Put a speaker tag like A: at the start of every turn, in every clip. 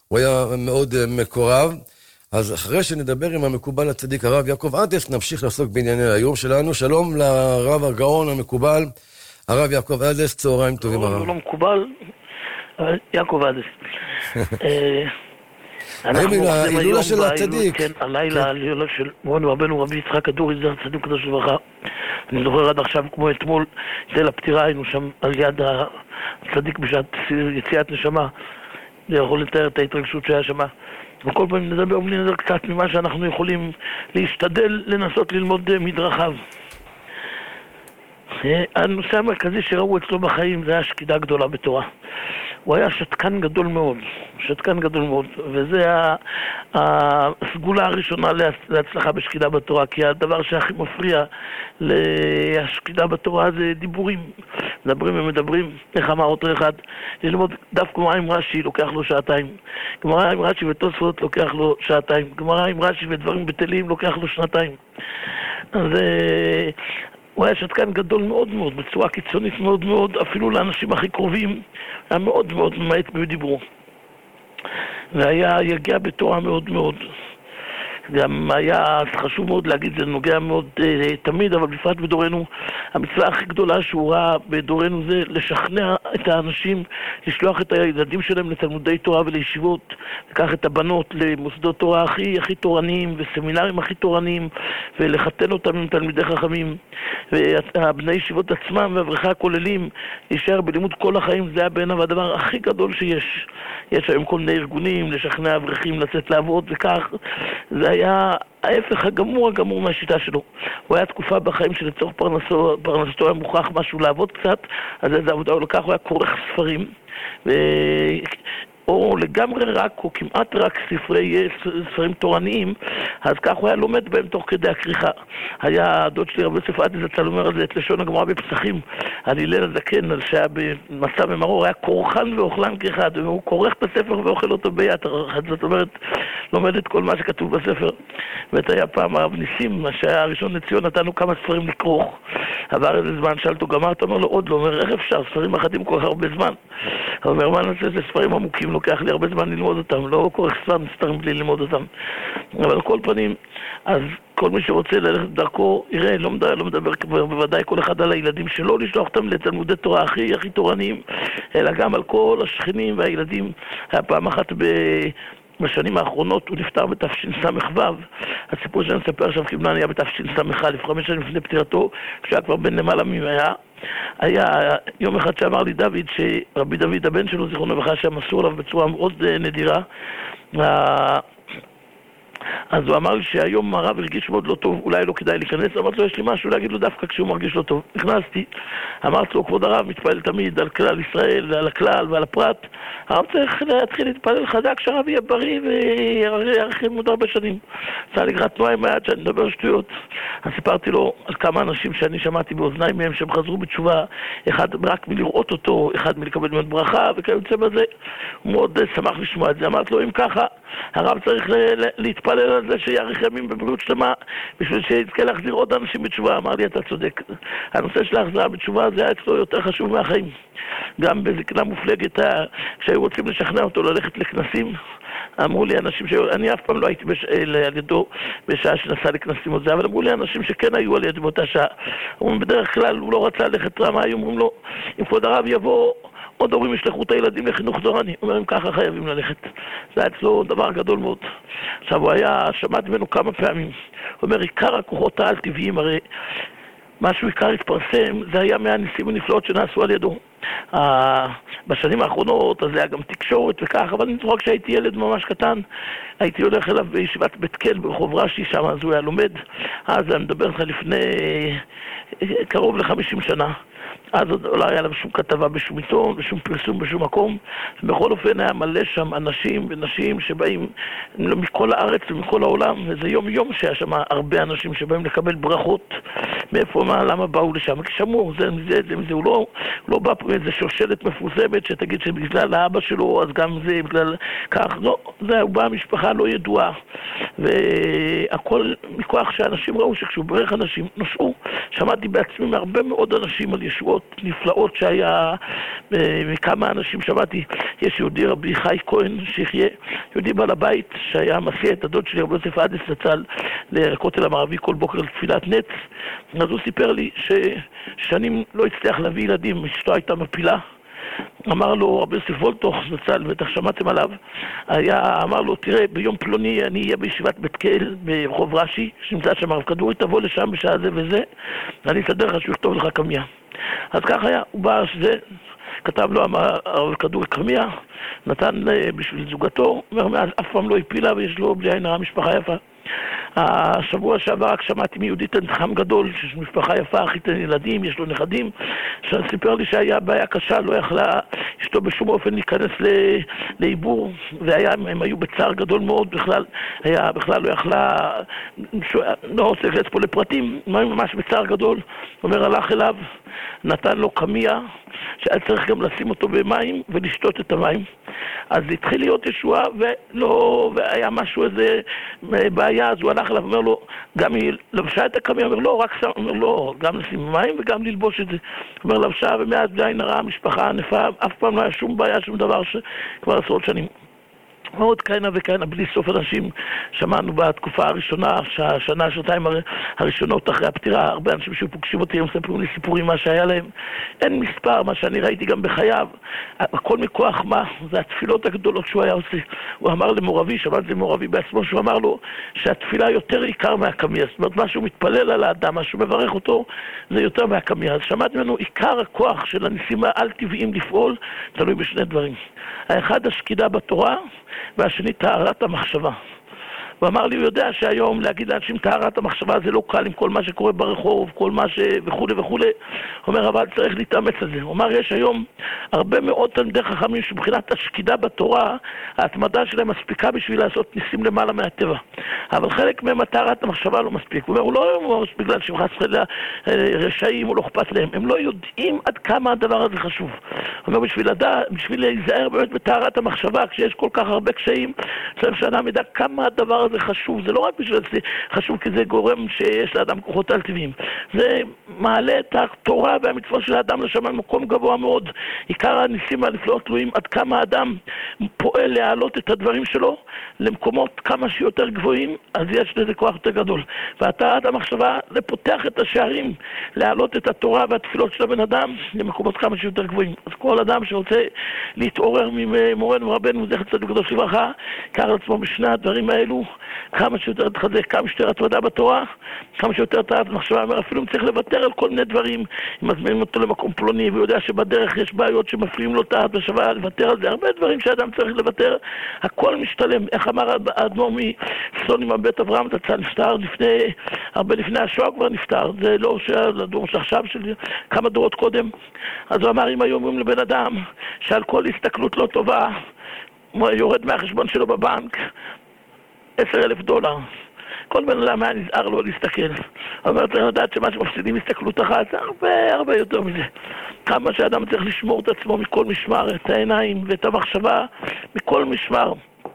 A: הוא היה מאוד מקורב. אז אחרי שנדבר עם המקובל הצדיק הרב יעקב עדס, נמשיך לעסוק בענייני היום שלנו. שלום לרב הגאון המקובל, הרב יעקב עדס, צהריים טובים הרב.
B: לא מקובל, יעקב עדס.
A: היום ההילולה של הצדיק.
B: כן, הלילה ההילולה של מורנו רבנו רבי יצחק הדורי זכר צדיק קדוש לברכה. אני זוכר עד עכשיו כמו אתמול, ליל הפטירה, היינו שם על יד הצדיק בשעת יציאת נשמה. זה יכול לתאר את ההתרגשות שהיה שם. וכל פעם נדבר קצת ממה שאנחנו יכולים להשתדל לנסות ללמוד מדרכיו. הנושא המרכזי שראו אצלו בחיים זה היה שקידה גדולה בתורה. הוא היה שתקן גדול מאוד, וזה הסגולה הראשונה להצלחה בשקידה בתורה, כי הדבר שהכי מפריע להשקידה בתורה זה דיבורים. מדברים, איך אמר אותו אחד, ללמוד דף גמרא עם רש"י לוקח לו שעתיים, גמרא עם רש"י ותוספות לוקח לו שעתיים, גמרא עם רש"י ודברים בטלים לוקח לו שנתיים. אז הוא היה שתקן גדול מאוד מאוד, בצורה קיצונית מאוד מאוד, אפילו לאנשים הכי קרובים, היה מאוד מאוד ממעט בדיברו. והיה יגיע בתורה מאוד מאוד. גם היה חשוב מאוד להגיד, זה נוגע מאוד תמיד, אבל בפרט בדורנו, המצווה הכי גדולה שהוא ראה בדורנו זה לשכנע את האנשים, לשלוח את הילדים שלהם לתלמודי תורה ולישיבות, לקח את הבנות למוסדות תורה הכי תורניים וסמינרים הכי תורניים, ולחתן אותם עם תלמידי חכמים, והבני ישיבות עצמם והאברכים הכוללים להישאר בלימוד כל החיים. זה היה בעיניו הדבר הכי גדול שיש. יש היום כל מיני ארגונים לשכנע אברכים לצאת לעבוד וכך. זה היה ההפך הגמור מהשיטה שלו. הוא היה תקופה בחיים שלצורך פרנסתו היה מוכרח משהו לעבוד קצת, אז איזה עבודה הוא לקח, הוא היה כורך ספרים, או לגמרי רק, או כמעט רק ספרים תורניים, אז כך הוא היה לומד בהם תוך כדי הכריכה. היה הדוד שלי רבי יוסף עדס זצ"ל אומר על זה את לשון הגמרא בפסחים, על הלל הזקן, על שהיה במצע במרור, היה כורחן ואוכלן כאחד, והוא כורך את הספר ואוכל אותו ביד, זאת אומרת, לומד את כל מה שכתוב בספר. ואת היה פעם הרב ניסים, שהיה הראשון לציון, נתנו כמה ספרים לכרוך, עבר איזה זמן, שאלתו גמרת, אומר לו עוד לא, אומר איך אפשר, ספרים אחדים כל כך הרבה זמן. הוא אומר מה נעשה, זה ספרים עמוקים, לוקח לי הרבה זמן ללמוד אותם, לא כורך ספרים בלי ללמוד אותם. אבל על כל פנים, אז כל מי שרוצה ללכת דרכו, יראה, לא מדבר בוודאי כל אחד על הילדים שלו, לשלוח אותם לתלמודי תורה הכי תורניים, אלא גם על כל השכנים והילדים. היה פעם אחת בשנים האחרונות, הוא נפטר בתשס"ו, הסיפור שאני מספר עכשיו כמובן היה בתשס"א, 5 שנים לפני פטירתו, כשהיה כבר בן למעלה ממאה. היה יום אחד שאמר לי דוד, שרבי דוד הבן שלו, זיכרונו לברכה, שהיה מסור עליו בצורה מאוד נדירה, אז הוא אמר לי שהיום הרב הרגיש מאוד לא טוב, אולי לא כדאי להיכנס, אמרתי לו יש לי משהו להגיד לו דווקא כשהוא מרגיש לא טוב. נכנסתי, אמרתי לו כבוד הרב מתפעל תמיד על כלל ישראל ועל הכלל ועל הפרט, הרב צריך להתחיל להתפעל חזק שהרב יהיה בריא ויאריך עוד הרבה שנים. צריך לקראת תנועה עם היד שאני מדבר שטויות. אז סיפרתי לו על כמה אנשים שאני שמעתי באוזניים מהם שהם חזרו בתשובה, אחד רק מלראות אותו, אחד מלקבל ממנו ברכה וכיוצא בזה. הוא מאוד שמח לשמוע את זה. אמרתי לו אם ככה הרב צריך להתפלל על זה שיאריך ימים בבריאות שלמה בשביל שיזכה להחזיר עוד אנשים בתשובה. אמר לי אתה צודק, הנושא של ההחזרה בתשובה זה היה אצלו יותר חשוב מהחיים. גם בזקנה מופלגת, כשהיו רוצים לשכנע אותו ללכת לכנסים, אמרו לי אנשים אני אף פעם לא הייתי על ידו בשעה שנסע לכנסים או זה, אבל אמרו לי אנשים שכן היו על ידו באותה שעה, אומרים בדרך כלל הוא לא רצה ללכת רמה, היו אומרים לו אם כבוד הרב יבוא עוד הורים ישלחו את הילדים לחינוך תורני, אומרים ככה חייבים ללכת. זה היה אצלו דבר גדול מאוד. עכשיו הוא היה, שמעתי ממנו כמה פעמים, הוא אומר עיקר הכוחות העל טבעיים, הרי משהו עיקר התפרסם, זה היה מהניסים הנפלאות שנעשו על ידו. בשנים האחרונות אז היה גם תקשורת וכך, אבל אני זוכר כשהייתי ילד ממש קטן, הייתי הולך אליו בישיבת בית קל ברחוב רש"י, שם אז הוא היה לומד, אז אני מדבר לך לפני קרוב ל50 שנה. אז עוד לא היה להם שום כתבה בשום עיתון, בשום פרסום, בשום מקום. בכל אופן היה מלא שם אנשים ונשים שבאים מכל הארץ ומכל העולם, וזה יום שהיה שם הרבה אנשים שבאים לקבל ברכות מאיפה, למה באו לשם? כי שמעו, זה, הוא לא בא פה איזה שושלת מפורסמת שתגיד שבגלל האבא שלו, אז גם זה בגלל כך, לא, זה הוא בא משפחה לא ידועה, והכל מכוח שאנשים ראו שכשהוא ברך אנשים נושעו. שמעתי בעצמי מהרבה מאוד אנשים על ישועות נפלאות שהיה, מכמה אנשים שמעתי, יש יהודי רבי חי כהן שיחיה, יהודי בעל הבית שהיה מסיע את הדוד שלי רבי יוסף עדס לצל לכותל המערבי כל בוקר לתפילת נץ. אז הוא סיפר לי ששנים לא הצליח להביא ילדים, אשתו הייתה מפילה. אמר לו רבי יוסף וולטוך זצ"ל, בטח שמעתם עליו, אמר לו, תראה, ביום פלוני אני אהיה בישיבת בית קהל ברחוב רש"י שנמצא שם הרב כדורי, תבוא לשם בשעה זה וזה, ואני אסדר לך שהוא יכתוב לך קמיה. אז כך היה, הוא בא שזה, כתב לו הרב כדורי קמיה, נתן בשביל זוגתו, אומר, מאז אף פעם לא הפילה ויש לו בלי עין הרע משפחה יפה. השבוע שעבר רק שמעתי מיהודי תנחם גדול, שיש משפחה יפה, חיתן ילדים, יש לו נכדים, שסיפר לי שהיה בעיה קשה, לא יכלה אשתו בשום אופן להיכנס לעיבור, והם היו בצער גדול מאוד, בכלל לא יכלה, לא רוצה להיכנס פה לפרטים, הם היו ממש בצער גדול. אומר, הלך אליו, נתן לו קמיה, שהיה צריך גם לשים אותו במים ולשתות את המים. אז התחיל להיות ישועה והיה משהו, איזה בעיה, אז הוא הלך אליו, אומר לו, גם היא לבשה את הקמיה, אומר לו, רק שם, אומר לו, גם לשים מים וגם ללבוש את זה. אומר, לבשה, ומאז בלי עין הרע, המשפחה ענפה, אף פעם לא היה שום בעיה, שום דבר שכבר עשרות שנים. מאוד כהנה וכהנה, בלי סוף אנשים. שמענו בתקופה הראשונה, שהשנה, שנתיים הראשונות אחרי הפטירה, הרבה אנשים שפוגשים אותי, הם מספרים לי סיפורים מה שהיה להם. אין מספר, מה שאני ראיתי גם בחייו. הכל מכוח מה? זה התפילות הגדולות שהוא היה עושה. הוא אמר למורבי, שמעתי למורבי בעצמו, שהוא אמר לו שהתפילה יותר עיקר מהקמיה. זאת אומרת, מה שהוא מתפלל על האדם, מה שהוא מברך אותו, זה יותר מהקמיה. אז שמעתי ממנו, עיקר הכוח של הניסים העל-טבעיים לפעול, תלוי בשני דברים. האחד, השקידה בתורה, והשני, טהרת המחשבה. הוא אמר לי, הוא יודע שהיום להגיד לאנשים טהרת המחשבה זה לא קל עם כל מה שקורה ברחוב, כל מה וכו' וכו'. הוא אומר, אבל צריך להתאמץ על זה. הוא אמר, יש היום הרבה מאוד תלמידי חכמים שבחינת השקידה בתורה, ההתמדה שלהם מספיקה בשביל לעשות ניסים למעלה מהטבע. אבל חלק מהם טהרת המחשבה לא מספיק. הוא אומר, הוא לא אומר בגלל שהם חס וחלילה רשעים או לא אכפת להם. הם לא יודעים עד כמה הדבר הזה חשוב. הוא אומר, בשביל להיזהר באמת בטהרת המחשבה, כשיש כל כך הרבה קשיים, צריך שאדם ידע כמה הדבר הזה חשוב. זה לא רק בשביל זה חשוב כי זה גורם שיש לאדם כוחות על טבעיים. זה מעלה את התורה והמצווה של האדם לשם במקום גבוה מאוד. עיקר הניסים הנפלאות תלויים עד כמה האדם פועל להעלות את הדברים שלו למקומות כמה שיותר גבוהים, אז יש לזה כוח יותר גדול. והטהרת המחשבה זה פותח את השערים להעלות את התורה והתפילות של הבן אדם למקומות כמה שיותר גבוהים. אז כל אדם שרוצה להתעורר ממורנו ורבנו זכר צדיק וקדוש לברכה, קרא לעצמו בשני הדברים האלו, כמה שיותר להתחזק, כמה שיותר התמדה בתורה, כמה שיותר טהרת מחשבה. אומר, אפילו אם צריך לוותר על כל מיני דברים, אם מזמינים אותו למקום פלוני ויודע שבדרך יש בעיות שמפריעים לו טהרת מחשבה, לוותר על זה. הרבה דברים שאדם צריך לוותר, הכל משתלם. איך אמר האדמו"ר מסלונים מבית אברהם זצ"ל, נפטר הרבה לפני השואה כבר נפטר, זה לא הדור שעכשיו, של כמה דורות קודם. אז הוא אמר, אם היו אומרים לבן אדם שעל כל הסתכלות לא טובה יורד מהחשבון שלו בבנק $10,000, כל בן אדם היה נזהר לו להסתכל. אבל צריך לדעת שמה שמפסידים הסתכלות אחת זה הרבה יותר מזה. כמה שאדם צריך לשמור את עצמו מכל משמר, את העיניים ואת המחשבה מכל משמר.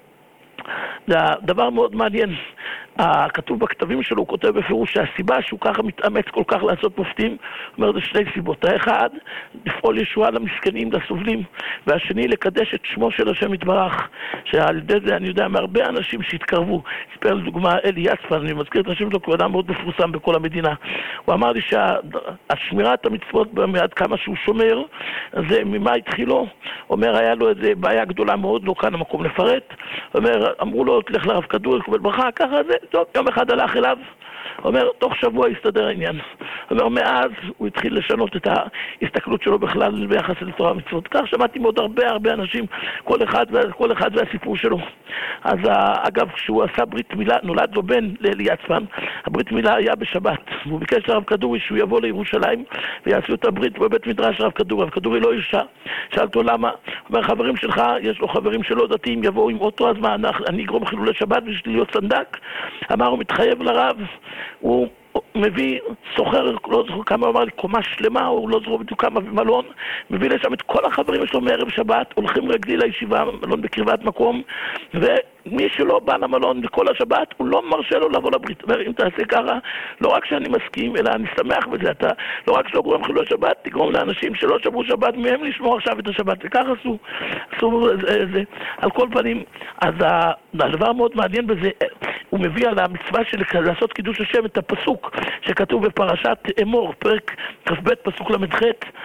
B: זה דבר מאוד מעניין. כתוב בכתבים שלו, הוא כותב בפירוש שהסיבה שהוא ככה מתאמץ כל כך לעשות מופתים, אומר, זה שני סיבות. האחד, לפעול ישועה למסכנים, לסובלים, והשני, לקדש את שמו של השם יתברך, שעל ידי זה אני יודע מהרבה אנשים שהתקרבו. סיפר לדוגמה אלי יצפן, אני מזכיר את השם שלו, כי הוא אדם מאוד מפורסם בכל המדינה. הוא אמר לי שהשמירת המצוות עד כמה שהוא שומר, זה ממה התחילו? אומר, היה לו איזו בעיה גדולה מאוד, לא כאן המקום לפרט. אומר, אמרו לו, תלך לרב כדורי, קבל ברכה, ככה זה. טוב, יום אחד הלך אליו, אומר, תוך שבוע יסתדר העניין. אומר, מאז הוא התחיל לשנות את ההסתכלות שלו בכלל ביחס לתורה ומצוות. כך שמעתי מאוד הרבה אנשים, כל אחד והסיפור שלו. אז אגב, כשהוא עשה ברית מילה, נולד לו בן לאלי יצפן, הברית מילה היה בשבת, והוא ביקש לרב כדורי שהוא יבוא לירושלים ויעשו את הברית בבית מדרש רב כדורי. רב כדורי לא הרשה, שאל אותו למה, אומר, חברים שלך, יש לו חברים שלא דתיים, יבואו עם אוטו, אז מה, אני אגרום חילולי שבת בשביל להיות סנדק? אמר, הוא מתחייב לרב, הוא מביא, סוחר, לא זוכר כמה, הוא אמר לי, קומה שלמה, הוא לא זוכר בדיוק כמה במלון, מביא לשם את כל החברים שלו מערב שבת, הולכים רגלי לישיבה, מלון בקרבת מקום, ומי שלא בא למלון בכל השבת, הוא לא מרשה לו לבוא לברית. אומר, אם תעשה ככה, לא רק שאני מסכים, אלא אני שמח בזה, אתה לא רק שלא גורם חילול שבת, תגרום לאנשים שלא שברו שבת מהם לשמור עכשיו את השבת, וככה עשו זה. על כל פנים, אז הדבר מאוד מעניין בזה, הוא מביא על המצווה של לעשות קידוש השם את הפסוק שכתוב בפרשת אמור, פרק כ"ב פסוק ל"ח,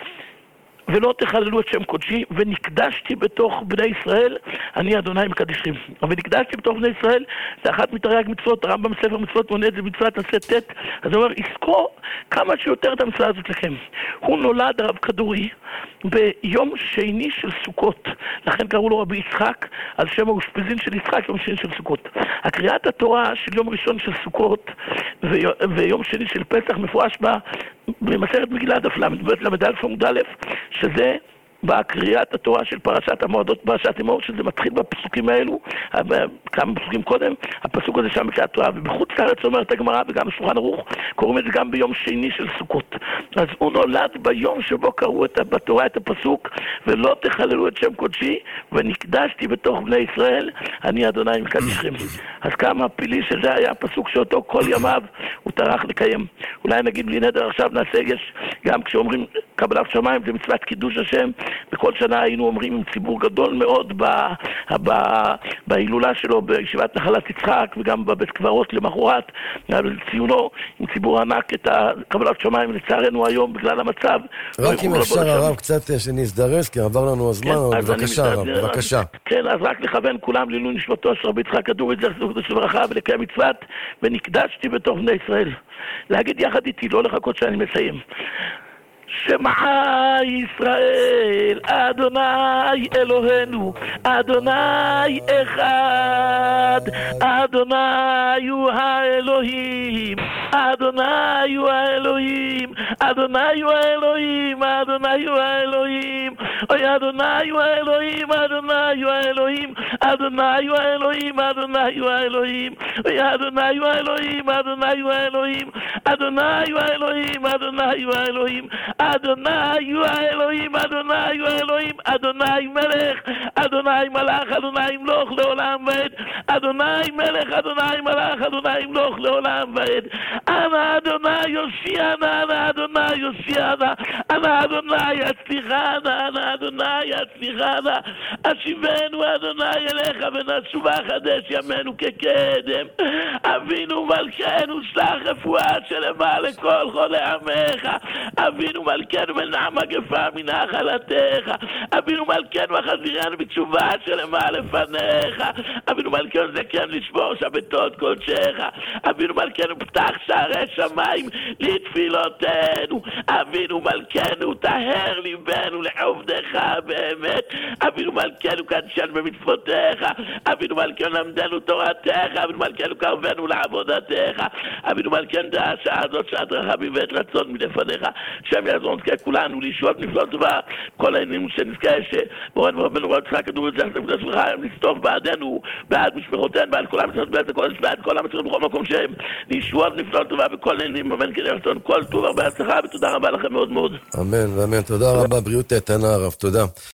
B: ולא תחללו את שם קודשי, ונקדשתי בתוך בני ישראל, אני אדוני מקדישכם. ונקדשתי בתוך בני ישראל, זה אחת מתרי"ג מצוות, הרמב"ם ספר מצוות מונה את זה במצוות עשה ט', אז הוא אומר, יזכור כמה שיותר את המצווה הזאת לכם. הוא נולד הרב כדורי ביום שני של סוכות, לכן קראו לו רבי יצחק, על שם האושפיזין של יצחק, יום שני של סוכות. הקריאת התורה של יום ראשון של סוכות ויום שני של פסח מפורש בה במסכת מגילה דף ל"ד עמוד א', שזה בקריאת התורה של פרשת המועדות, פרשת אמור, שזה מתחיל בפסוקים האלו, כמה פסוקים קודם, הפסוק הזה שם בקריאת התורה, ובחוץ לארץ אומרת הגמרא וגם בשולחן ערוך, קוראים את זה גם ביום שני של סוכות. אז הוא נולד ביום שבו קראו בתורה את הפסוק, ולא תחללו את שם קודשי, ונקדשתי בתוך בני ישראל, אני אדוני מקדישכם. אז כמה פילי שזה היה הפסוק שאותו כל ימיו הוא טרח לקיים. אולי נגיד בלי נדר עכשיו נעשה, יש גם כשאומרים קבלת שמיים, זה מצוות קידוש השם, בכל שנה היינו אומרים עם ציבור גדול מאוד בהילולה שלו בישיבת נחלת יצחק וגם בבית קברות למחרת ציונו עם ציבור ענק את קבלת שמיים. לצערנו היום בגלל המצב
A: רק אם אפשר הרב קצת שנזדרז כי עבר לנו הזמן, אבל בבקשה הרב, בבקשה.
B: כן, אז רק לכוון כולם לעילוי נשמתו של רבי יצחק כדורי זכר של ברכה ולקיים מצוות ונקדשתי בתוך בני ישראל. להגיד יחד איתי, לא לחכות שאני מסיים. שמע ישראל, אדוני אלוהינו, אדוני אחד, אדוני הוא האלוהים, אדוני הוא האלוהים, אדוני הוא האלוהים, אדוני הוא האלוהים, אוי אדוני הוא האלוהים, אדוני הוא האלוהים, אדוני הוא האלוהים, אדוני הוא האלוהים, אוי אדוני הוא האלוהים, אדוני הוא האלוהים, אדוני הוא האלוהים, אדוני הוא האלוהים, אדוני הוא האלוהים, אדוני הוא האלוהים, אדוני מלך, אדוני מלך, אדוני מלוך לעולם ועד, אדוני מלך, אדוני מלך, אדוני מלוך לעולם ועד. אנא אדוני יושיענה, אנא אדוני יושיענה, אנא אדוני הצליחנה, אנא אדוני הצליחנה, השיבנו אדוני אליך ונשובה חדש ימינו כקדם. אבינו מלכנו שלח רפואה שלמה לכל חולי עמך, אבינו מלכנו מנע מגפה מנחלתך, אבינו מלכנו החזירנו בתשובה שלמה לפניך, אבינו מלכנו זכרנו לשמור שבתות קודשך, אבינו מלכנו פתח שערי שמיים לתפילותינו, אבינו מלכנו טהר ליבנו לעובדך באמת, אבינו מלכנו קדשנו במצוותיך, אבינו מלכנו למדנו תורתך, אבינו מלכנו קרבנו לעבודתך, אבינו מלכנו דעה שעה זאת שעת רחמים ועת רצון מלפניך, שם יעזור נזכה כולנו לישועות נפלאות טובה, כל העניינים שנזכה שבורנו ורבנו רב יצחק כדורי זכר לקדוש ברוך הוא לסתוף בעדנו, בעד משפחותינו, בעד כל עם ישראל, בעד כל עם ישראל בכל מקום שהם, לישועות נפלאות טובה בכל העניינים, אמן כן ירצון, כל טוב הרבה הצלחה ותודה רבה לכם מאוד מאוד.
A: אמן ואמן, תודה רבה, בריאות איתנה הרב, תודה.